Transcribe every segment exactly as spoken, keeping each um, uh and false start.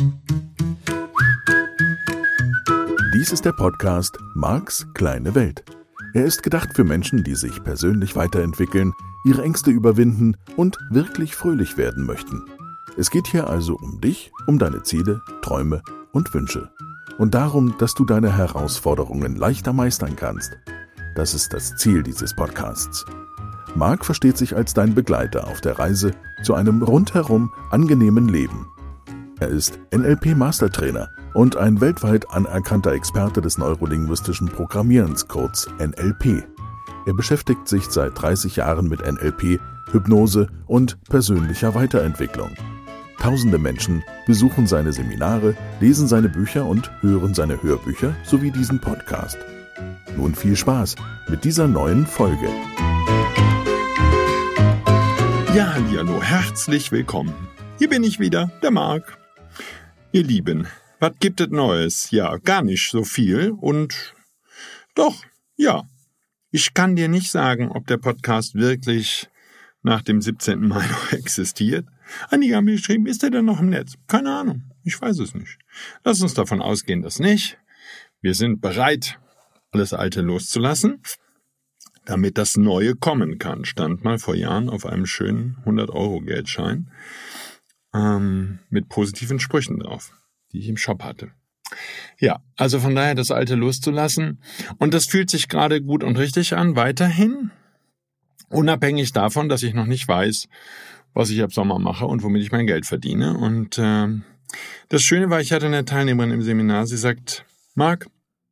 Dies ist der Podcast Marks kleine Welt. Er ist gedacht für Menschen, die sich persönlich weiterentwickeln, ihre Ängste überwinden und wirklich fröhlich werden möchten. Es geht hier also um dich, um deine Ziele, Träume und Wünsche. Und darum, dass du deine Herausforderungen leichter meistern kannst. Das ist das Ziel dieses Podcasts. Mark versteht sich als dein Begleiter auf der Reise zu einem rundherum angenehmen Leben. Er ist N L P-Mastertrainer und ein weltweit anerkannter Experte des neurolinguistischen Programmierens, kurz N L P. Er beschäftigt sich seit dreißig Jahren mit N L P, Hypnose und persönlicher Weiterentwicklung. Tausende Menschen besuchen seine Seminare, lesen seine Bücher und hören seine Hörbücher sowie diesen Podcast. Nun viel Spaß mit dieser neuen Folge. Ja, hallihallo, herzlich willkommen. Hier bin ich wieder, der Mark. Ihr Lieben, was gibt es Neues? Ja, gar nicht so viel und doch, ja. Ich kann dir nicht sagen, ob der Podcast wirklich nach dem siebzehnten Mai noch existiert. Einige haben mir geschrieben, ist der denn noch im Netz? Keine Ahnung, ich weiß es nicht. Lass uns davon ausgehen, dass nicht. Wir sind bereit, alles Alte loszulassen, damit das Neue kommen kann. Stand mal vor Jahren auf einem schönen hundert-Euro-Geldschein ähm, mit positiven Sprüchen drauf, die ich im Shop hatte. Ja, also von daher das Alte loszulassen. Und das fühlt sich gerade gut und richtig an, weiterhin. Unabhängig davon, dass ich noch nicht weiß, was ich ab Sommer mache und womit ich mein Geld verdiene. Und äh, das Schöne war, ich hatte eine Teilnehmerin im Seminar, sie sagt, Mark,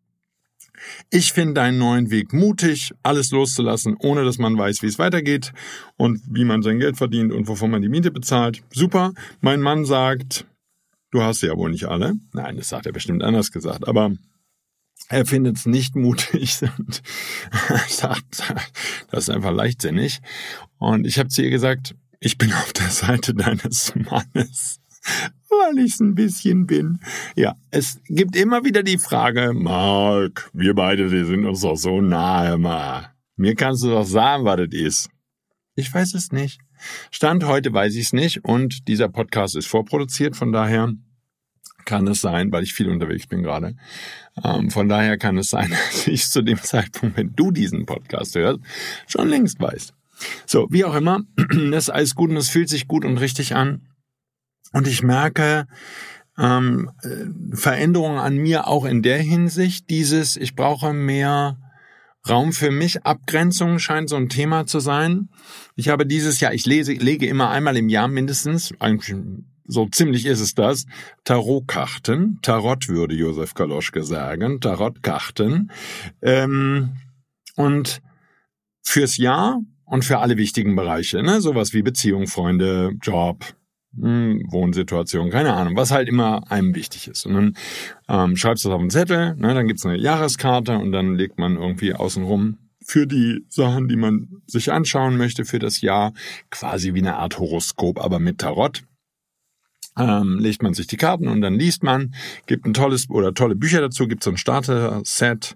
ich finde deinen neuen Weg mutig, alles loszulassen, ohne dass man weiß, wie es weitergeht und wie man sein Geld verdient und wovon man die Miete bezahlt. Super, mein Mann sagt, du hast sie ja wohl nicht alle. Nein, das hat er bestimmt anders gesagt, aber er findet es nicht mutig und sagt, das ist einfach leichtsinnig. Und ich habe zu ihr gesagt, ich bin auf der Seite deines Mannes, weil ich es ein bisschen bin. Ja, es gibt immer wieder die Frage, Mark, wir beide, wir sind uns doch so nahe, mal. Mir kannst du doch sagen, was das ist. Ich weiß es nicht. Stand heute weiß ich es nicht und dieser Podcast ist vorproduziert, von daher kann es sein, weil ich viel unterwegs bin gerade. Ähm, von daher kann es sein, dass ich zu dem Zeitpunkt, wenn du diesen Podcast hörst, schon längst weiß. So, wie auch immer, das ist alles gut und es fühlt sich gut und richtig an. Und ich merke ähm, Veränderungen an mir auch in der Hinsicht, dieses, ich brauche mehr Raum für mich. Abgrenzung scheint so ein Thema zu sein. Ich habe dieses Jahr, ich lese, lege immer einmal im Jahr mindestens, eigentlich so ziemlich ist es das, Tarotkarten, Tarot würde Josef Kaloschke sagen, Tarotkarten, ähm, und fürs Jahr und für alle wichtigen Bereiche, ne, sowas wie Beziehung, Freunde, Job, mh, Wohnsituation, keine Ahnung, was halt immer einem wichtig ist. Und dann ähm, schreibst du das auf einen Zettel, ne, dann gibt's eine Jahreskarte und dann legt man irgendwie außenrum für die Sachen, die man sich anschauen möchte für das Jahr, quasi wie eine Art Horoskop, aber mit Tarot. Ähm, legt man sich die Karten und dann liest man, gibt ein tolles oder tolle Bücher dazu, gibt so ein Starter-Set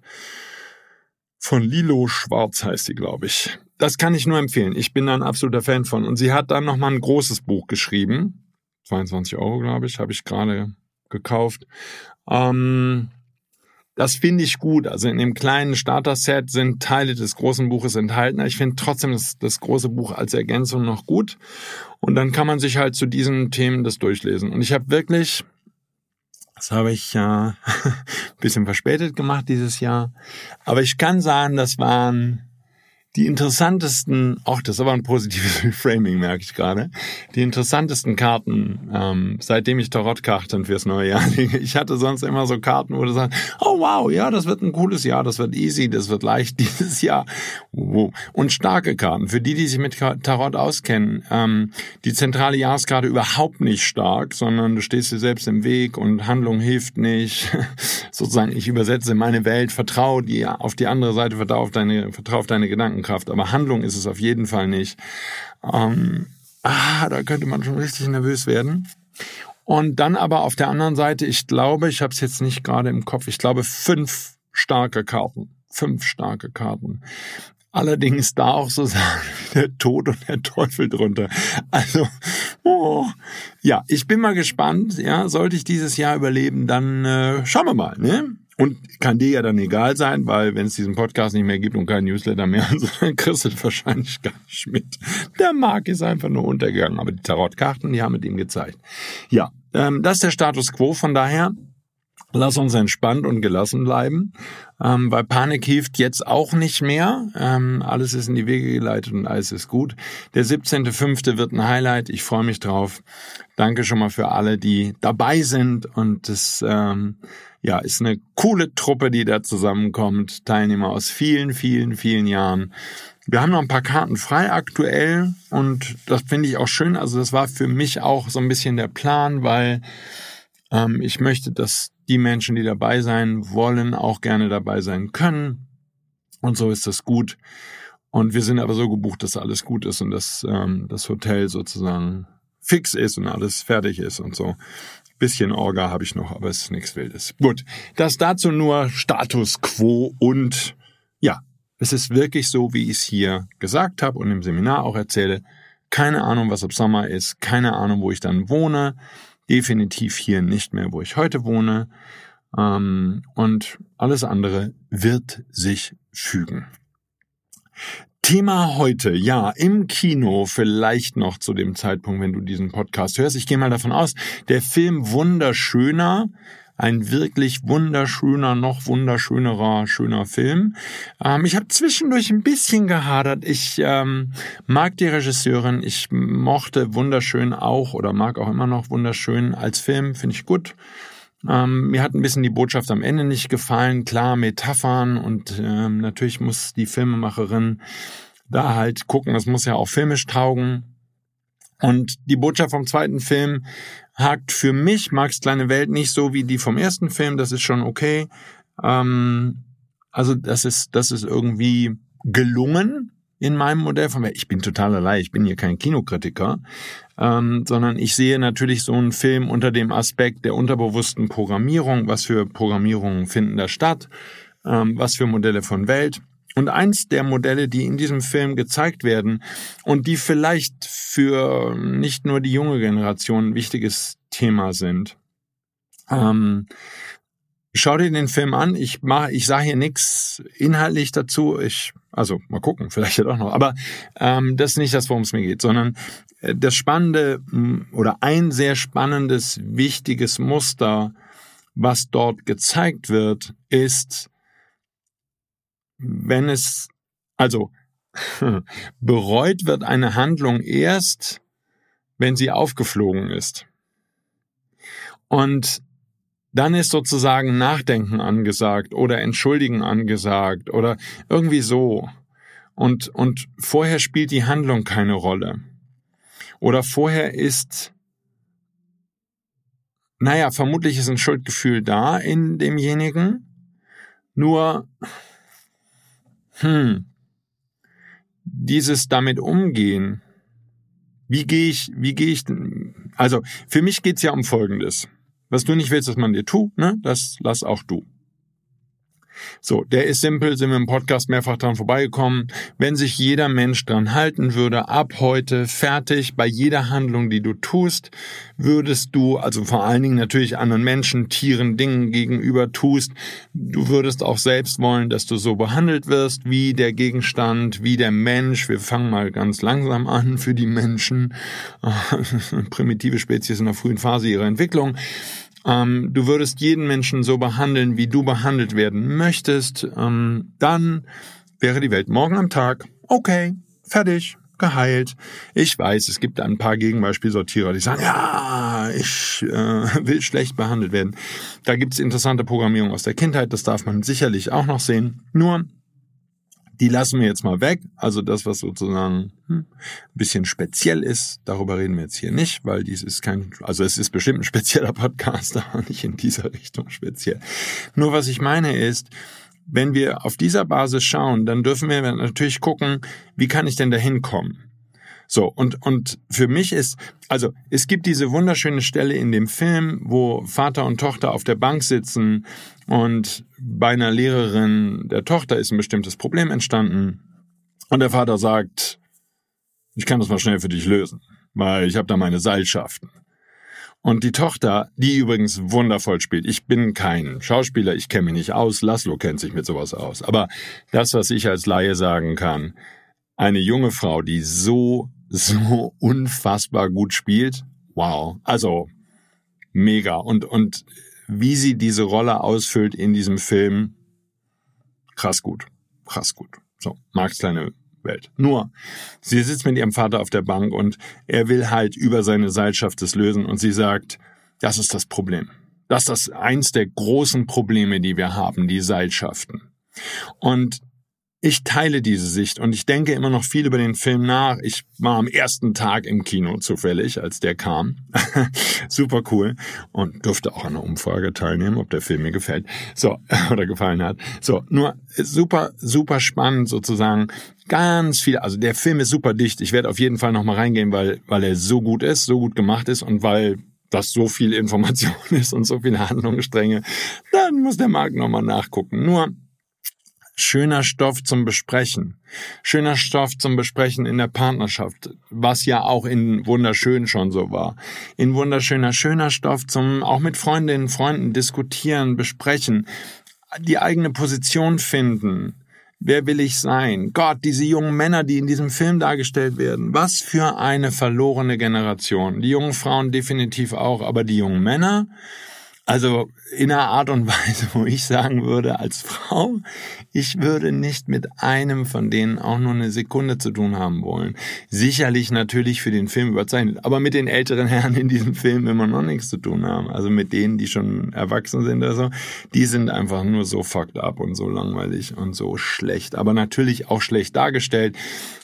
von Lilo Schwarz heißt die, glaube ich. Das kann ich nur empfehlen. Ich bin da ein absoluter Fan von. Und sie hat dann nochmal ein großes Buch geschrieben. zweiundzwanzig Euro, glaube ich, habe ich gerade gekauft. Ähm, das finde ich gut. Also in dem kleinen Starter-Set sind Teile des großen Buches enthalten. Ich finde trotzdem das, das große Buch als Ergänzung noch gut. Und dann kann man sich halt zu diesen Themen das durchlesen. Und ich habe wirklich, das habe ich ja äh, ein bisschen verspätet gemacht dieses Jahr, aber ich kann sagen, das waren die interessantesten, auch das ist aber ein positives Reframing, merke ich gerade, die interessantesten Karten, ähm, seitdem ich Tarotkarten fürs neue Jahr lege. Ich hatte sonst immer so Karten, wo du sagst, oh wow, ja, das wird ein cooles Jahr, das wird easy, das wird leicht dieses Jahr. Wow. Und starke Karten, für die, die sich mit Tarot auskennen, ähm, die zentrale Jahreskarte überhaupt nicht stark, sondern du stehst dir selbst im Weg und Handlung hilft nicht. Sozusagen, ich übersetze meine Welt, vertraue die, auf die andere Seite, vertraue auf deine, vertraue auf deine Gedanken. Aber Handlung ist es auf jeden Fall nicht. Ähm, ah, da könnte man schon richtig nervös werden. Und dann aber auf der anderen Seite, ich glaube, ich habe es jetzt nicht gerade im Kopf, ich glaube fünf starke Karten. Fünf starke Karten. Allerdings da auch so sagen, der Tod und der Teufel drunter. Also, oh, ja, ich bin mal gespannt. Ja, sollte ich dieses Jahr überleben, dann äh, schauen wir mal, ne? Und kann dir ja dann egal sein, weil wenn es diesen Podcast nicht mehr gibt und kein Newsletter mehr, dann kriegst du wahrscheinlich gar nicht mit. Der Marc ist einfach nur untergegangen, aber die Tarotkarten, die haben mit ihm gezeigt. Ja, ähm, das ist der Status Quo, von daher lass uns entspannt und gelassen bleiben, ähm, weil Panik hilft jetzt auch nicht mehr. Ähm, alles ist in die Wege geleitet und alles ist gut. Der siebzehnter fünfte wird ein Highlight. Ich freue mich drauf. Danke schon mal für alle, die dabei sind. Und das ähm, ja ist eine coole Truppe, die da zusammenkommt. Teilnehmer aus vielen, vielen, vielen Jahren. Wir haben noch ein paar Karten frei aktuell und das finde ich auch schön. Also das war für mich auch so ein bisschen der Plan, weil ähm, ich möchte, dass die Menschen, die dabei sein wollen, auch gerne dabei sein können. Und so ist das gut. Und wir sind aber so gebucht, dass alles gut ist und dass ähm, das Hotel sozusagen fix ist und alles fertig ist und so. Bisschen Orga habe ich noch, aber es ist nichts Wildes. Gut, das dazu nur Status Quo und ja, es ist wirklich so, wie ich es hier gesagt habe und im Seminar auch erzähle. Keine Ahnung, was ab Sommer ist, keine Ahnung, wo ich dann wohne. Definitiv hier nicht mehr, wo ich heute wohne. Ähm, und alles andere wird sich fügen. Thema heute, ja, im Kino vielleicht noch zu dem Zeitpunkt, wenn du diesen Podcast hörst. Ich gehe mal davon aus, der Film Wunderschöner, ein wirklich wunderschöner, noch wunderschönerer, schöner Film. Ähm, ich habe zwischendurch ein bisschen gehadert. Ich ähm, mag die Regisseurin. Ich mochte Wunderschön auch oder mag auch immer noch Wunderschön als Film. Finde ich gut. Ähm, mir hat ein bisschen die Botschaft am Ende nicht gefallen. Klar, Metaphern und ähm, natürlich muss die Filmemacherin da halt gucken. Das muss ja auch filmisch taugen. Und die Botschaft vom zweiten Film hakt für mich, Marks kleine Welt, nicht so wie die vom ersten Film. Das ist schon okay. Ähm, also das ist, das ist irgendwie gelungen in meinem Modell von Welt. Ich bin total allein, ich bin hier kein Kinokritiker, ähm, sondern ich sehe natürlich so einen Film unter dem Aspekt der unterbewussten Programmierung. Was für Programmierungen finden da statt? Ähm, was für Modelle von Welt? Und eins der Modelle, die in diesem Film gezeigt werden und die vielleicht für nicht nur die junge Generation ein wichtiges Thema sind. Ähm, schau dir den Film an. Ich mach, ich sage hier nichts inhaltlich dazu. Ich, also mal gucken, vielleicht ja doch noch. Aber ähm, das ist nicht das, worum es mir geht, sondern das Spannende oder ein sehr spannendes, wichtiges Muster, was dort gezeigt wird, ist, wenn es, also bereut wird eine Handlung erst, wenn sie aufgeflogen ist. Und dann ist sozusagen Nachdenken angesagt oder Entschuldigen angesagt oder irgendwie so. Und, und vorher spielt die Handlung keine Rolle. Oder vorher ist, naja, vermutlich ist ein Schuldgefühl da in demjenigen, nur Hm, dieses damit umgehen, wie gehe ich, wie gehe ich, also für mich geht's ja um Folgendes. Was du nicht willst, dass man dir tut, ne, das lass auch du. So, der ist simpel, sind wir im Podcast mehrfach dran vorbeigekommen. Wenn sich jeder Mensch dran halten würde, ab heute fertig, bei jeder Handlung, die du tust, würdest du, also vor allen Dingen natürlich anderen Menschen, Tieren, Dingen gegenüber tust, du würdest auch selbst wollen, dass du so behandelt wirst, wie der Gegenstand, wie der Mensch. Wir fangen mal ganz langsam an für die Menschen. Primitive Spezies in der frühen Phase ihrer Entwicklung. Ähm, du würdest jeden Menschen so behandeln, wie du behandelt werden möchtest, ähm, dann wäre die Welt morgen am Tag okay, fertig, geheilt. Ich weiß, es gibt ein paar Gegenbeispielsortierer, die sagen, ja, ich äh, will schlecht behandelt werden. Da gibt es interessante Programmierung aus der Kindheit, das darf man sicherlich auch noch sehen. Nur, die lassen wir jetzt mal weg. Also das, was sozusagen hm, ein bisschen speziell ist, darüber reden wir jetzt hier nicht, weil dies ist kein, also es ist bestimmt ein spezieller Podcast, aber nicht in dieser Richtung speziell. Nur was ich meine ist, wenn wir auf dieser Basis schauen, dann dürfen wir natürlich gucken, wie kann ich denn da hinkommen? So, und, und für mich ist, also es gibt diese wunderschöne Stelle in dem Film, wo Vater und Tochter auf der Bank sitzen und bei einer Lehrerin der Tochter ist ein bestimmtes Problem entstanden Und der Vater sagt, ich kann das mal schnell für dich lösen, weil ich habe da meine Seilschaften. Und die Tochter, die übrigens wundervoll spielt. Ich bin kein Schauspieler, ich kenne mich nicht aus. Laszlo kennt sich mit sowas aus. Aber das, was ich als Laie sagen kann, eine junge Frau, die so, so unfassbar gut spielt, wow. Also mega. Und, und wie sie diese Rolle ausfüllt in diesem Film, krass gut. Krass gut. So, Marks kleine Welt. Nur, sie sitzt mit ihrem Vater auf der Bank und er will halt über seine Seilschaft das lösen und sie sagt, das ist das Problem. Das ist das eins der großen Probleme, die wir haben, die Seilschaften. Und ich teile diese Sicht und ich denke immer noch viel über den Film nach. Ich war am ersten Tag im Kino zufällig, als der kam. Super cool. Und durfte auch an einer Umfrage teilnehmen, ob der Film mir gefällt. So, oder gefallen hat. So, nur super, super spannend sozusagen. Ganz viel, also der Film ist super dicht. Ich werde auf jeden Fall nochmal reingehen, weil, weil er so gut ist, so gut gemacht ist und weil das so viel Information ist und so viele Handlungsstränge. Dann muss der Marc nochmal nachgucken. Nur, schöner Stoff zum Besprechen. Schöner Stoff zum Besprechen in der Partnerschaft, was ja auch in Wunderschön schon so war. In Wunderschöner, schöner Stoff zum auch mit Freundinnen, Freunden diskutieren, besprechen, die eigene Position finden. Wer will ich sein? Gott, diese jungen Männer, die in diesem Film dargestellt werden. Was für eine verlorene Generation. Die jungen Frauen definitiv auch, aber die jungen Männer, also in einer Art und Weise, wo ich sagen würde, als Frau, ich würde nicht mit einem von denen auch nur eine Sekunde zu tun haben wollen. Sicherlich natürlich für den Film überzeichnet, aber mit den älteren Herren in diesem Film immer noch nichts zu tun haben. Also mit denen, die schon erwachsen sind oder so, die sind einfach nur so fucked up und so langweilig und so schlecht. Aber natürlich auch schlecht dargestellt.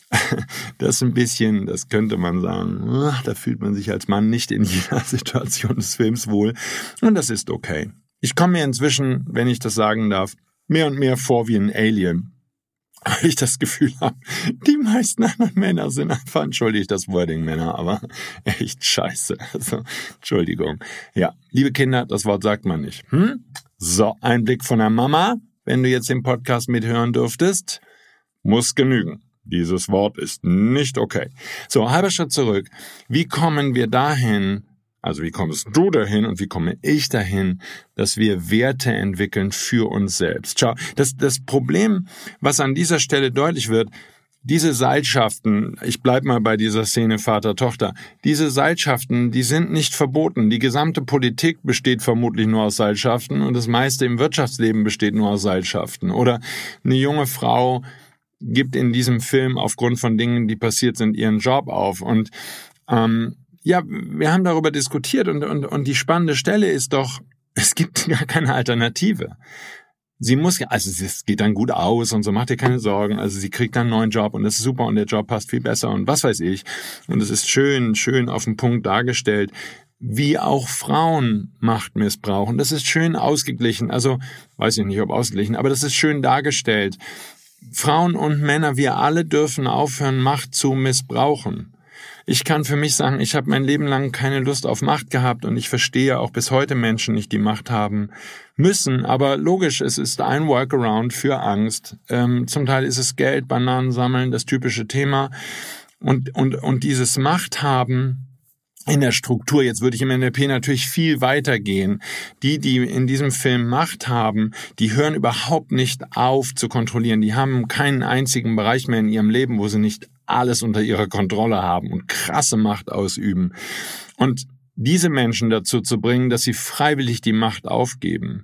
Das ist ein bisschen, das könnte man sagen, da fühlt man sich als Mann nicht in jeder Situation des Films wohl. Und das ist okay. Ich komme mir inzwischen, wenn ich das sagen darf, mehr und mehr vor wie ein Alien. Weil ich das Gefühl habe, die meisten anderen Männer sind einfach, entschuldige ich das Wording Männer, aber echt scheiße. Also, Entschuldigung. Ja, liebe Kinder, das Wort sagt man nicht. Hm? So, ein Blick von der Mama, wenn du jetzt den Podcast mithören dürftest, muss genügen. Dieses Wort ist nicht okay. So, halber Schritt zurück. Wie kommen wir dahin, also wie kommst du dahin und wie komme ich dahin, dass wir Werte entwickeln für uns selbst? Schau, das, das Problem, was an dieser Stelle deutlich wird, diese Seilschaften, ich bleib mal bei dieser Szene Vater-Tochter, diese Seilschaften, die sind nicht verboten. Die gesamte Politik besteht vermutlich nur aus Seilschaften und das meiste im Wirtschaftsleben besteht nur aus Seilschaften. Oder eine junge Frau gibt in diesem Film aufgrund von Dingen, die passiert sind, ihren Job auf. Und ähm, ja, wir haben darüber diskutiert und, und, und die spannende Stelle ist doch, es gibt gar keine Alternative. Sie muss, also es geht dann gut aus und so, macht ihr keine Sorgen. Also sie kriegt dann einen neuen Job und das ist super und der Job passt viel besser und was weiß ich. Und es ist schön, schön auf den Punkt dargestellt, wie auch Frauen Macht missbrauchen. Das ist schön ausgeglichen, also weiß ich nicht, ob ausgeglichen, aber das ist schön dargestellt. Frauen und Männer, wir alle dürfen aufhören, Macht zu missbrauchen. Ich kann für mich sagen, ich habe mein Leben lang keine Lust auf Macht gehabt und ich verstehe auch bis heute Menschen nicht, die Macht haben müssen. Aber logisch, es ist ein Workaround für Angst. Ähm, zum Teil ist es Geld, Bananen sammeln, das typische Thema. Und, und, und dieses Macht haben in der Struktur, jetzt würde ich im N L P natürlich viel weiter gehen. Die, die in diesem Film Macht haben, die hören überhaupt nicht auf zu kontrollieren. Die haben keinen einzigen Bereich mehr in ihrem Leben, wo sie nicht alles unter ihrer Kontrolle haben und krasse Macht ausüben. Und diese Menschen dazu zu bringen, dass sie freiwillig die Macht aufgeben,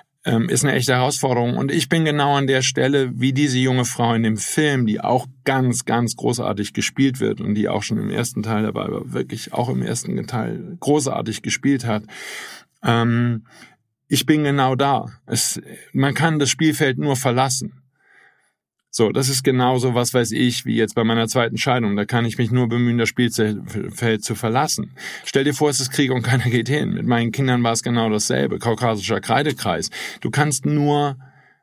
ist eine echte Herausforderung. Und ich bin genau an der Stelle, wie diese junge Frau in dem Film, die auch ganz, ganz großartig gespielt wird und die auch schon im ersten Teil dabei war, wirklich auch im ersten Teil großartig gespielt hat. Ähm, ich bin genau da. Es, man kann das Spielfeld nur verlassen. So, das ist genauso, was weiß ich, wie jetzt bei meiner zweiten Scheidung. Da kann ich mich nur bemühen, das Spielfeld zu verlassen. Stell dir vor, es ist Krieg und keiner geht hin. Mit meinen Kindern war es genau dasselbe. Kaukasischer Kreidekreis. Du kannst nur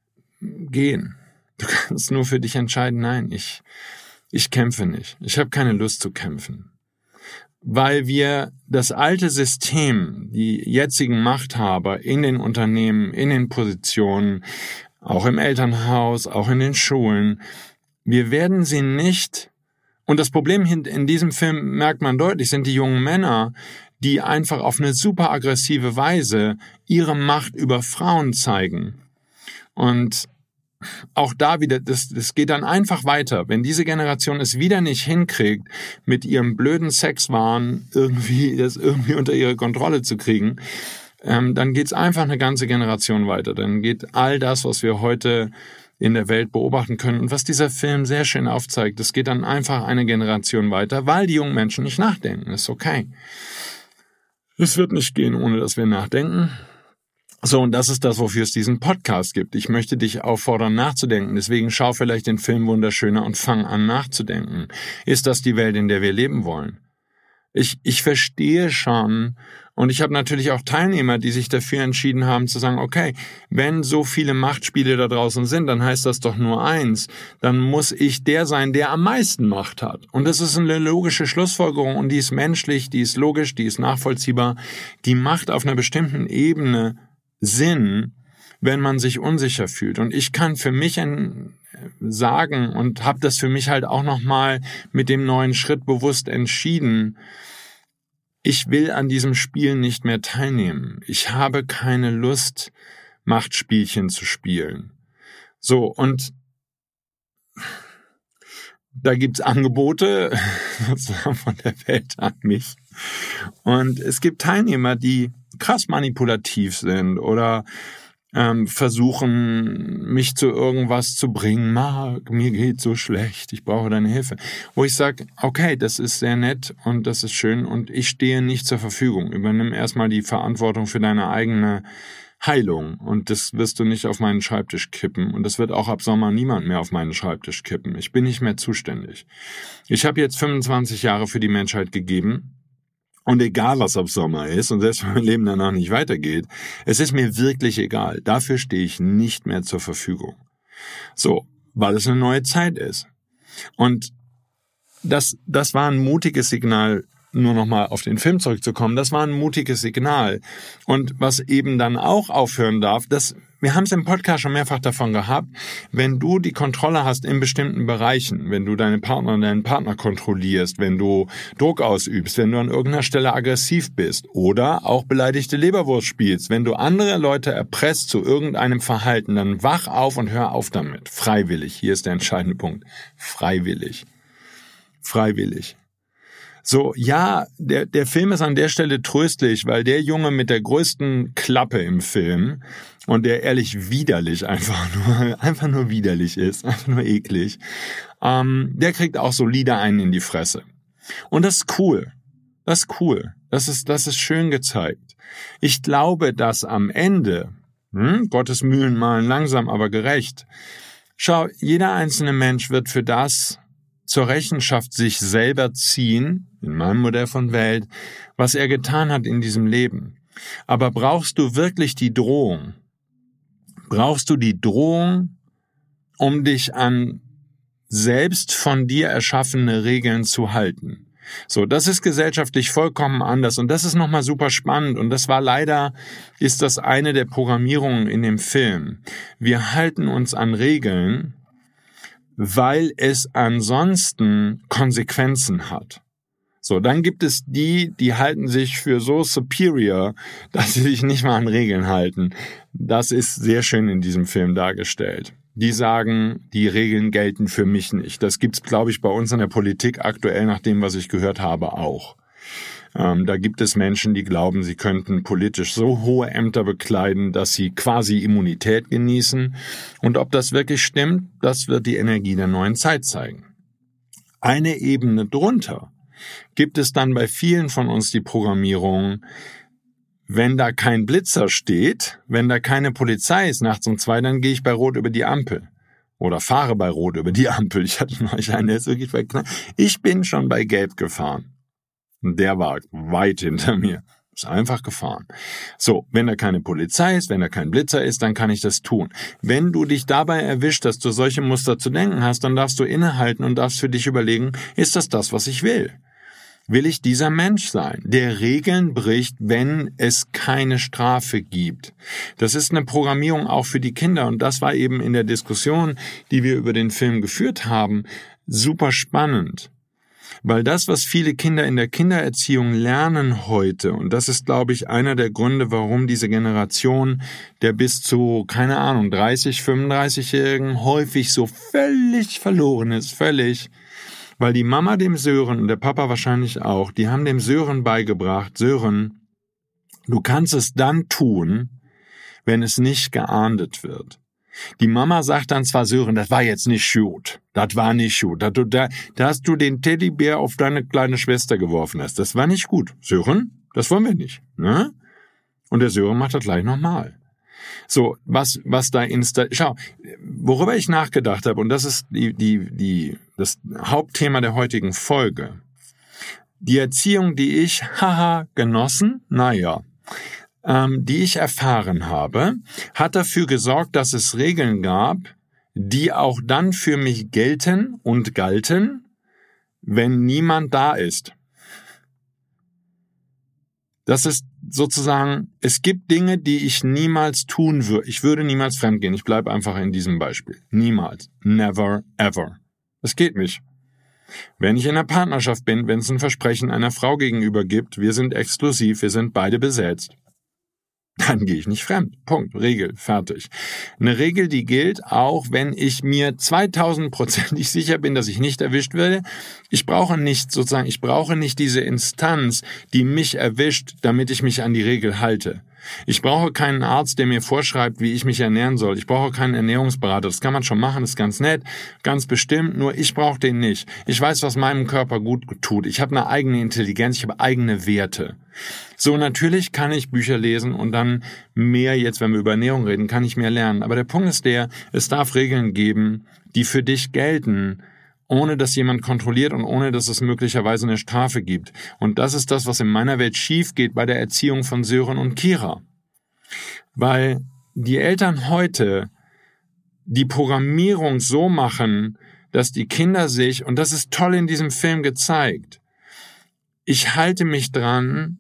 gehen. Du kannst nur für dich entscheiden, nein, ich, ich kämpfe nicht. Ich habe keine Lust zu kämpfen. Weil wir das alte System, die jetzigen Machthaber in den Unternehmen, in den Positionen, auch im Elternhaus, auch in den Schulen, wir werden sie nicht, und das Problem in diesem Film merkt man deutlich, sind die jungen Männer, die einfach auf eine super aggressive Weise ihre Macht über Frauen zeigen. Und auch da wieder, das, das geht dann einfach weiter. Wenn diese Generation es wieder nicht hinkriegt, mit ihrem blöden Sexwahn irgendwie das irgendwie unter ihre Kontrolle zu kriegen, ähm, dann geht's einfach eine ganze Generation weiter. Dann geht all das, was wir heute in der Welt beobachten können und was dieser Film sehr schön aufzeigt, das geht dann einfach eine Generation weiter, weil die jungen Menschen nicht nachdenken. Das ist okay. Es wird nicht gehen, ohne dass wir nachdenken. So, und das ist das, wofür es diesen Podcast gibt. Ich möchte dich auffordern, nachzudenken. Deswegen schau vielleicht den Film Wunderschöner und fang an, nachzudenken. Ist das die Welt, in der wir leben wollen? Ich, ich verstehe schon, und ich habe natürlich auch Teilnehmer, die sich dafür entschieden haben, zu sagen, okay, wenn so viele Machtspiele da draußen sind, dann heißt das doch nur eins, dann muss ich der sein, der am meisten Macht hat. Und das ist eine logische Schlussfolgerung, und die ist menschlich, die ist logisch, die ist nachvollziehbar. Die macht auf einer bestimmten Ebene Sinn, wenn man sich unsicher fühlt. Und ich kann für mich ein, sagen und habe das für mich halt auch nochmal mit dem neuen Schritt bewusst entschieden, ich will an diesem Spiel nicht mehr teilnehmen. Ich habe keine Lust, Machtspielchen zu spielen. So, und da gibt's Angebote von der Welt an mich. Und es gibt Teilnehmer, die krass manipulativ sind oder ähm, versuchen, mich zu irgendwas zu bringen. Marc, mir geht so schlecht, ich brauche deine Hilfe. Wo ich sage, okay, das ist sehr nett und das ist schön und ich stehe nicht zur Verfügung. Übernimm erstmal die Verantwortung für deine eigene Heilung und das wirst du nicht auf meinen Schreibtisch kippen und das wird auch ab Sommer niemand mehr auf meinen Schreibtisch kippen. Ich bin nicht mehr zuständig. Ich habe jetzt fünfundzwanzig Jahre für die Menschheit gegeben. Und egal, was ab Sommer ist, und selbst wenn mein Leben danach nicht weitergeht, es ist mir wirklich egal. Dafür stehe ich nicht mehr zur Verfügung. So, weil es eine neue Zeit ist. Und das, das war ein mutiges Signal, nur nochmal auf den Film zurückzukommen, das war ein mutiges Signal. Und was eben dann auch aufhören darf, das, wir haben es im Podcast schon mehrfach davon gehabt, wenn du die Kontrolle hast in bestimmten Bereichen, wenn du deine Partner und deinen Partner kontrollierst, wenn du Druck ausübst, wenn du an irgendeiner Stelle aggressiv bist oder auch beleidigte Leberwurst spielst, wenn du andere Leute erpresst zu irgendeinem Verhalten, dann wach auf und hör auf damit. Freiwillig. Hier ist der entscheidende Punkt. Freiwillig. Freiwillig. So, ja, der, der Film ist an der Stelle tröstlich, weil der Junge mit der größten Klappe im Film und der ehrlich widerlich einfach nur, einfach nur widerlich ist, einfach nur eklig, ähm, der kriegt auch solide einen in die Fresse. Und das ist cool. Das ist cool. Das ist, das ist schön gezeigt. Ich glaube, dass am Ende, hm, Gottes Mühlen mahlen langsam, aber gerecht. Schau, jeder einzelne Mensch wird für das zur Rechenschaft sich selber ziehen, in meinem Modell von Welt, was er getan hat in diesem Leben. Aber brauchst du wirklich die Drohung? Brauchst du die Drohung, um dich an selbst von dir erschaffene Regeln zu halten? So, das ist gesellschaftlich vollkommen anders und das ist nochmal super spannend und das war leider, ist das eine der Programmierungen in dem Film. Wir halten uns an Regeln, weil es ansonsten Konsequenzen hat. So, dann gibt es die, die halten sich für so superior, dass sie sich nicht mal an Regeln halten. Das ist sehr schön in diesem Film dargestellt. Die sagen, die Regeln gelten für mich nicht. Das gibt's, glaube ich, bei uns in der Politik aktuell, nach dem, was ich gehört habe, auch. Ähm, da gibt es Menschen, die glauben, sie könnten politisch so hohe Ämter bekleiden, dass sie quasi Immunität genießen. Und ob das wirklich stimmt, das wird die Energie der neuen Zeit zeigen. Eine Ebene drunter gibt es dann bei vielen von uns die Programmierung, wenn da kein Blitzer steht, wenn da keine Polizei ist nachts um zwei, dann gehe ich bei Rot über die Ampel. Oder fahre bei Rot über die Ampel. Ich hatte neulich einen, der ist wirklich bei Knall. Ich bin schon bei Gelb gefahren. Und der war weit hinter mir. Ist einfach gefahren. So, wenn da keine Polizei ist, wenn da kein Blitzer ist, dann kann ich das tun. Wenn du dich dabei erwischt, dass du solche Muster zu denken hast, dann darfst du innehalten und darfst für dich überlegen, ist das das, was ich will? Will ich dieser Mensch sein, der Regeln bricht, wenn es keine Strafe gibt? Das ist eine Programmierung auch für die Kinder und das war eben in der Diskussion, die wir über den Film geführt haben, super spannend. Weil das, was viele Kinder in der Kindererziehung lernen heute, und das ist, glaube ich, einer der Gründe, warum diese Generation der bis zu, keine Ahnung, dreißig, fünfunddreißig-Jährigen häufig so völlig verloren ist, völlig. Weil die Mama dem Sören und der Papa wahrscheinlich auch, die haben dem Sören beigebracht, Sören, du kannst es dann tun, wenn es nicht geahndet wird. Die Mama sagt dann zwar, Sören, das war jetzt nicht gut, das war nicht gut, da, da, da hast du den Teddybär auf deine kleine Schwester geworfen hast, das war nicht gut. Sören, das wollen wir nicht, ne? Und der Sören macht das gleich nochmal. So, was, was da insta, schau, worüber ich nachgedacht habe, und das ist die, die, die, das Hauptthema der heutigen Folge. Die Erziehung, die ich, haha, genossen, naja, ähm, die ich erfahren habe, hat dafür gesorgt, dass es Regeln gab, die auch dann für mich gelten und galten, wenn niemand da ist. Das ist sozusagen, es gibt Dinge, die ich niemals tun würde. Ich würde niemals fremdgehen. Ich bleibe einfach in diesem Beispiel. Niemals. Never, ever. Es geht nicht. Wenn ich in einer Partnerschaft bin, wenn es ein Versprechen einer Frau gegenüber gibt, wir sind exklusiv, wir sind beide besetzt, dann gehe ich nicht fremd. Punkt. Regel. Fertig. Eine Regel, die gilt, auch wenn ich mir zweitausendprozentig sicher bin, dass ich nicht erwischt werde. Ich brauche nicht sozusagen, ich brauche nicht diese Instanz, die mich erwischt, damit ich mich an die Regel halte. Ich brauche keinen Arzt, der mir vorschreibt, wie ich mich ernähren soll. Ich brauche keinen Ernährungsberater. Das kann man schon machen, das ist ganz nett, ganz bestimmt. Nur ich brauche den nicht. Ich weiß, was meinem Körper gut tut. Ich habe eine eigene Intelligenz, ich habe eigene Werte. So, natürlich kann ich Bücher lesen und dann mehr, jetzt wenn wir über Ernährung reden, kann ich mehr lernen. Aber der Punkt ist der, es darf Regeln geben, die für dich gelten, ohne dass jemand kontrolliert und ohne dass es möglicherweise eine Strafe gibt. Und das ist das, was in meiner Welt schief geht bei der Erziehung von Sören und Kira. Weil die Eltern heute die Programmierung so machen, dass die Kinder sich, und das ist toll in diesem Film gezeigt, ich halte mich dran,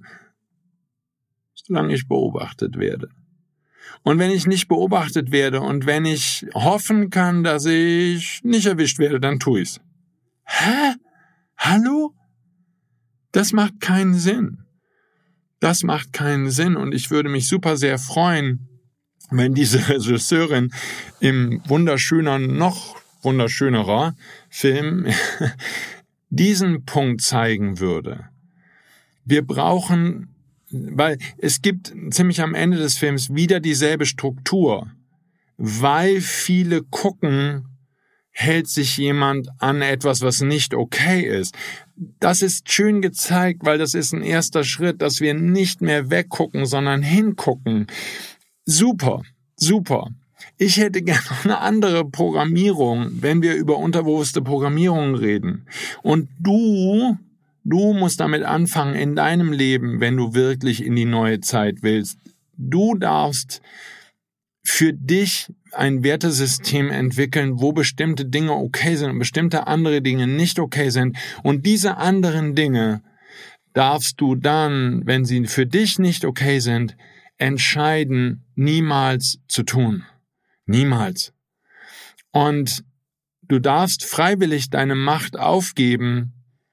solange ich beobachtet werde. Und wenn ich nicht beobachtet werde und wenn ich hoffen kann, dass ich nicht erwischt werde, dann tue ich's. Hä? Hallo? Das macht keinen Sinn. Das macht keinen Sinn und ich würde mich super sehr freuen, wenn diese Regisseurin im wunderschöner, noch wunderschönerer Film diesen Punkt zeigen würde. Wir brauchen, weil es gibt ziemlich am Ende des Films wieder dieselbe Struktur. Weil viele gucken, hält sich jemand an etwas, was nicht okay ist. Das ist schön gezeigt, weil das ist ein erster Schritt, dass wir nicht mehr weggucken, sondern hingucken. Super, super. Ich hätte gerne noch eine andere Programmierung, wenn wir über unterbewusste Programmierung reden. Und du... Du musst damit anfangen in deinem Leben, wenn du wirklich in die neue Zeit willst. Du darfst für dich ein Wertesystem entwickeln, wo bestimmte Dinge okay sind und bestimmte andere Dinge nicht okay sind. Und diese anderen Dinge darfst du dann, wenn sie für dich nicht okay sind, entscheiden, niemals zu tun. Niemals. Und du darfst freiwillig deine Macht aufgeben,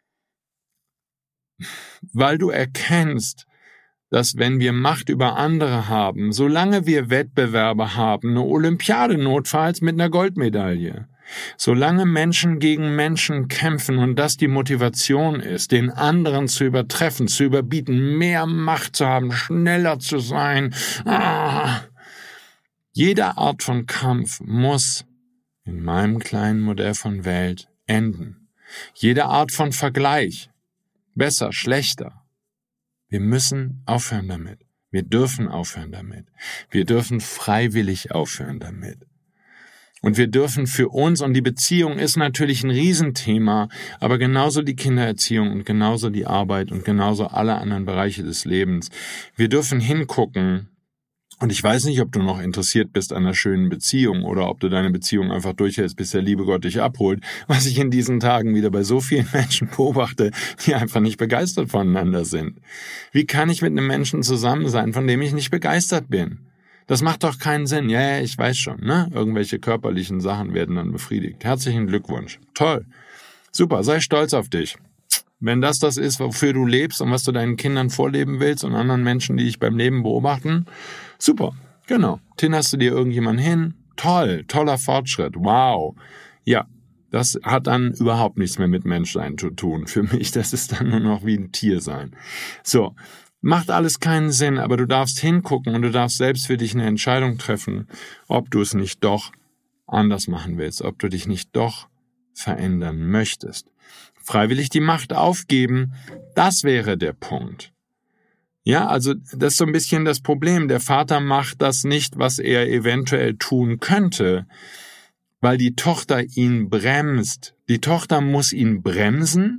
weil du erkennst, dass wenn wir Macht über andere haben, solange wir Wettbewerbe haben, eine Olympiade notfalls mit einer Goldmedaille, solange Menschen gegen Menschen kämpfen und das die Motivation ist, den anderen zu übertreffen, zu überbieten, mehr Macht zu haben, schneller zu sein, ah, jede Art von Kampf muss in meinem kleinen Modell von Welt enden. Jede Art von Vergleich, besser, schlechter. Wir müssen aufhören damit. Wir dürfen aufhören damit. Wir dürfen freiwillig aufhören damit. Und wir dürfen für uns, und die Beziehung ist natürlich ein Riesenthema, aber genauso die Kindererziehung und genauso die Arbeit und genauso alle anderen Bereiche des Lebens. Wir dürfen hingucken Und ich weiß nicht, ob du noch interessiert bist an einer schönen Beziehung oder ob du deine Beziehung einfach durchhältst, bis der liebe Gott dich abholt, was ich in diesen Tagen wieder bei so vielen Menschen beobachte, die einfach nicht begeistert voneinander sind. Wie kann ich mit einem Menschen zusammen sein, von dem ich nicht begeistert bin? Das macht doch keinen Sinn. Ja, ja, ich weiß schon, ne? Irgendwelche körperlichen Sachen werden dann befriedigt. Herzlichen Glückwunsch. Toll. Super, sei stolz auf dich. Wenn das das ist, wofür du lebst und was du deinen Kindern vorleben willst und anderen Menschen, die dich beim Leben beobachten, super, genau. Tinnerst du dir irgendjemanden hin? Toll, toller Fortschritt, wow. Ja, das hat dann überhaupt nichts mehr mit Menschsein zu tun. Für mich, das ist dann nur noch wie ein Tier sein. So, macht alles keinen Sinn, aber du darfst hingucken und du darfst selbst für dich eine Entscheidung treffen, ob du es nicht doch anders machen willst, ob du dich nicht doch verändern möchtest. Freiwillig die Macht aufgeben, das wäre der Punkt. Ja, also das ist so ein bisschen das Problem. Der Vater macht das nicht, was er eventuell tun könnte, weil die Tochter ihn bremst. Die Tochter muss ihn bremsen,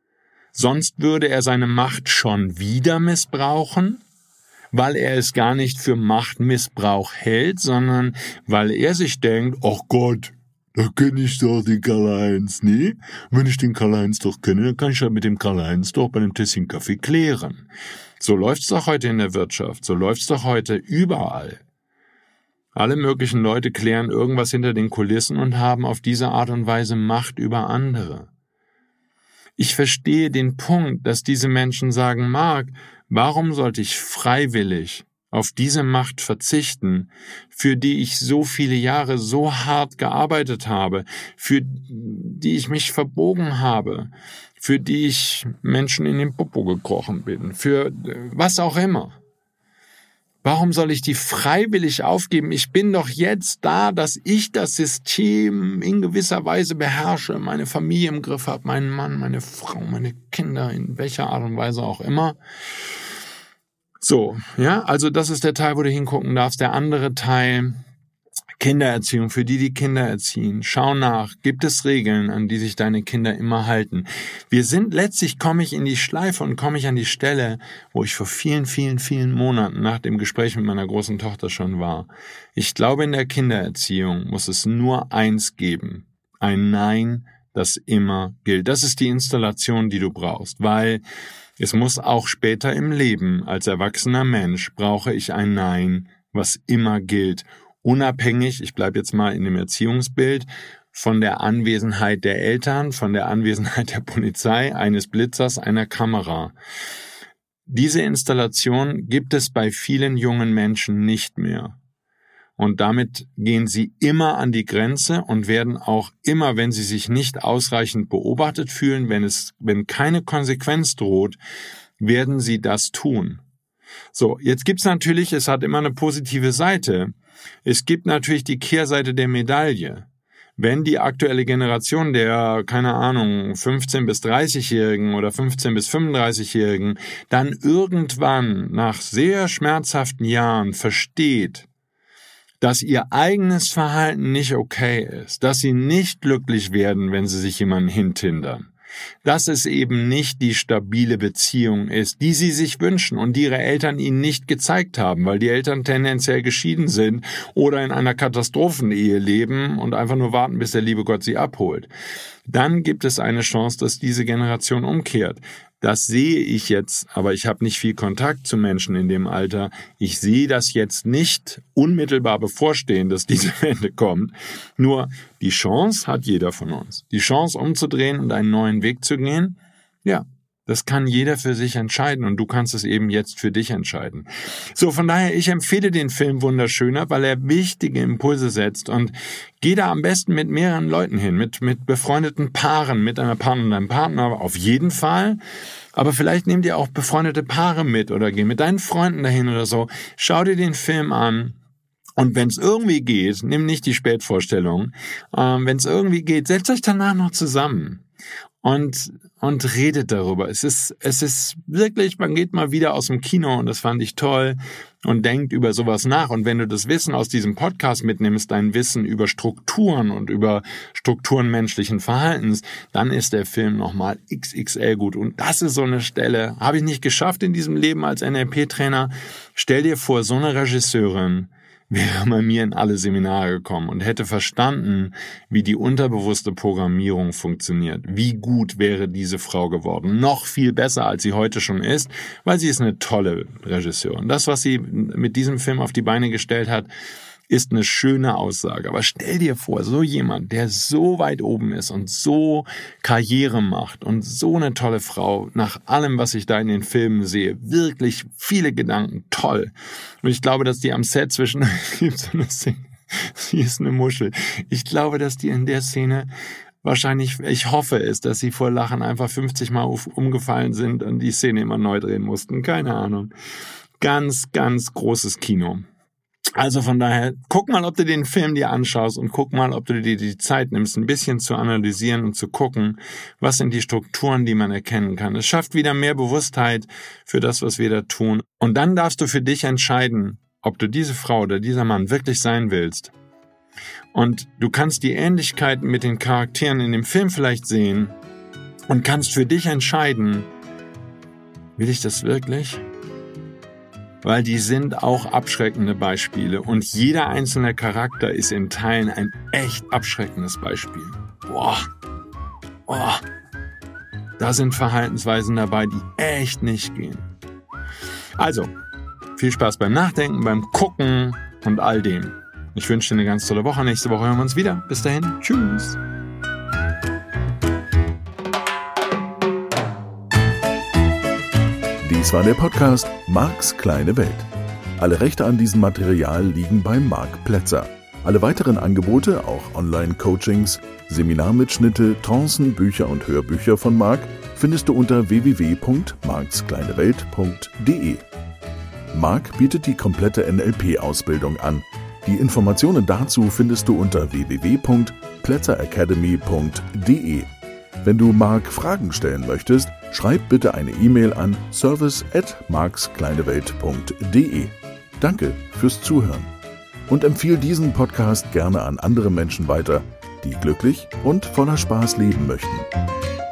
sonst würde er seine Macht schon wieder missbrauchen, weil er es gar nicht für Machtmissbrauch hält, sondern weil er sich denkt, ach Gott, da kenne ich doch den Karl-Heinz, ne? Wenn ich den Karl-Heinz doch kenne, dann kann ich ja mit dem Karl-Heinz doch bei einem Tässchen Kaffee klären. So läuft's doch heute in der Wirtschaft, so läuft's doch heute überall. Alle möglichen Leute klären irgendwas hinter den Kulissen und haben auf diese Art und Weise Macht über andere. Ich verstehe den Punkt, dass diese Menschen sagen, Marc, warum sollte ich freiwillig auf diese Macht verzichten, für die ich so viele Jahre so hart gearbeitet habe, für die ich mich verbogen habe, für die ich Menschen in den Popo gekrochen bin, für was auch immer. Warum soll ich die freiwillig aufgeben? Ich bin doch jetzt da, dass ich das System in gewisser Weise beherrsche, meine Familie im Griff habe, meinen Mann, meine Frau, meine Kinder, in welcher Art und Weise auch immer. So, ja, also das ist der Teil, wo du hingucken darfst. Der andere Teil, Kindererziehung, für die, die Kinder erziehen. Schau nach, gibt es Regeln, an die sich deine Kinder immer halten? Wir sind, letztlich komme ich in die Schleife und komme ich an die Stelle, wo ich vor vielen, vielen, vielen Monaten nach dem Gespräch mit meiner großen Tochter schon war. Ich glaube, in der Kindererziehung muss es nur eins geben. Ein Nein, das immer gilt. Das ist die Installation, die du brauchst, weil es muss auch später im Leben, als erwachsener Mensch, brauche ich ein Nein, was immer gilt. Unabhängig, ich bleibe jetzt mal in dem Erziehungsbild, von der Anwesenheit der Eltern, von der Anwesenheit der Polizei, eines Blitzers, einer Kamera. Diese Installation gibt es bei vielen jungen Menschen nicht mehr. Und damit gehen sie immer an die Grenze und werden auch immer, wenn sie sich nicht ausreichend beobachtet fühlen, wenn es, wenn keine Konsequenz droht, werden sie das tun. So, jetzt gibt's natürlich, es hat immer eine positive Seite. Es gibt natürlich die Kehrseite der Medaille. Wenn die aktuelle Generation der, keine Ahnung, fünfzehn- bis dreißigjährigen oder fünfzehn- bis fünfunddreißigjährigen dann irgendwann nach sehr schmerzhaften Jahren versteht, dass ihr eigenes Verhalten nicht okay ist, dass sie nicht glücklich werden, wenn sie sich jemanden hintindern, dass es eben nicht die stabile Beziehung ist, die sie sich wünschen und die ihre Eltern ihnen nicht gezeigt haben, weil die Eltern tendenziell geschieden sind oder in einer Katastrophenehe leben und einfach nur warten, bis der liebe Gott sie abholt. Dann gibt es eine Chance, dass diese Generation umkehrt. Das sehe ich jetzt, aber ich habe nicht viel Kontakt zu Menschen in dem Alter. Ich sehe das jetzt nicht unmittelbar bevorstehen, dass diese Wende kommt. Nur die Chance hat jeder von uns. Die Chance umzudrehen und einen neuen Weg zu gehen, ja, das kann jeder für sich entscheiden und du kannst es eben jetzt für dich entscheiden. So, von daher, ich empfehle den Film Wunderschöner, weil er wichtige Impulse setzt und geh da am besten mit mehreren Leuten hin, mit, mit befreundeten Paaren, mit einer Partnerin und einem Partner auf jeden Fall. Aber vielleicht nehmt ihr auch befreundete Paare mit oder geh mit deinen Freunden dahin oder so. Schau dir den Film an. Und wenn es irgendwie geht, nimm nicht die Spätvorstellung, ähm, wenn es irgendwie geht, setzt euch danach noch zusammen. und, und redet darüber. Es ist, es ist wirklich, man geht mal wieder aus dem Kino und das fand ich toll und denkt über sowas nach. Und wenn du das Wissen aus diesem Podcast mitnimmst, dein Wissen über Strukturen und über Strukturen menschlichen Verhaltens, dann ist der Film nochmal X X L gut. Und das ist so eine Stelle, habe ich nicht geschafft in diesem Leben als N L P-Trainer. Stell dir vor, so eine Regisseurin wäre bei mir in alle Seminare gekommen und hätte verstanden, wie die unterbewusste Programmierung funktioniert. Wie gut wäre diese Frau geworden. Noch viel besser, als sie heute schon ist, weil sie ist eine tolle Regisseurin. Das, was sie mit diesem Film auf die Beine gestellt hat, ist eine schöne Aussage. Aber stell dir vor, so jemand, der so weit oben ist und so Karriere macht und so eine tolle Frau, nach allem, was ich da in den Filmen sehe, wirklich viele Gedanken, toll. Und ich glaube, dass die am Set zwischen, es gibt so eine Szene, sie ist eine Muschel. Ich glaube, dass die in der Szene wahrscheinlich, ich hoffe es, dass sie vor Lachen einfach fünfzig Mal umgefallen sind und die Szene immer neu drehen mussten. Keine Ahnung. Ganz, ganz großes Kino. Also von daher, guck mal, ob du den Film dir anschaust und guck mal, ob du dir die Zeit nimmst, ein bisschen zu analysieren und zu gucken, was sind die Strukturen, die man erkennen kann. Es schafft wieder mehr Bewusstheit für das, was wir da tun. Und dann darfst du für dich entscheiden, ob du diese Frau oder dieser Mann wirklich sein willst. Und du kannst die Ähnlichkeiten mit den Charakteren in dem Film vielleicht sehen und kannst für dich entscheiden, will ich das wirklich? Weil die sind auch abschreckende Beispiele und jeder einzelne Charakter ist in Teilen ein echt abschreckendes Beispiel. Boah, boah, da sind Verhaltensweisen dabei, die echt nicht gehen. Also, viel Spaß beim Nachdenken, beim Gucken und all dem. Ich wünsche dir eine ganz tolle Woche. Nächste Woche hören wir uns wieder. Bis dahin, tschüss. Dies war der Podcast Marks kleine Welt. Alle Rechte an diesem Material liegen bei Marc Plätzer. Alle weiteren Angebote, auch Online-Coachings, Seminarmitschnitte, Trancen, Bücher und Hörbücher von Marc, findest du unter w w w punkt marks kleine welt punkt d e. Marc bietet die komplette N L P-Ausbildung an. Die Informationen dazu findest du unter w w w punkt plätzer academy punkt d e. Wenn du Marc Fragen stellen möchtest, schreib bitte eine E-Mail an service at marks kleine welt punkt d e. Danke fürs Zuhören und empfehle diesen Podcast gerne an andere Menschen weiter, die glücklich und voller Spaß leben möchten.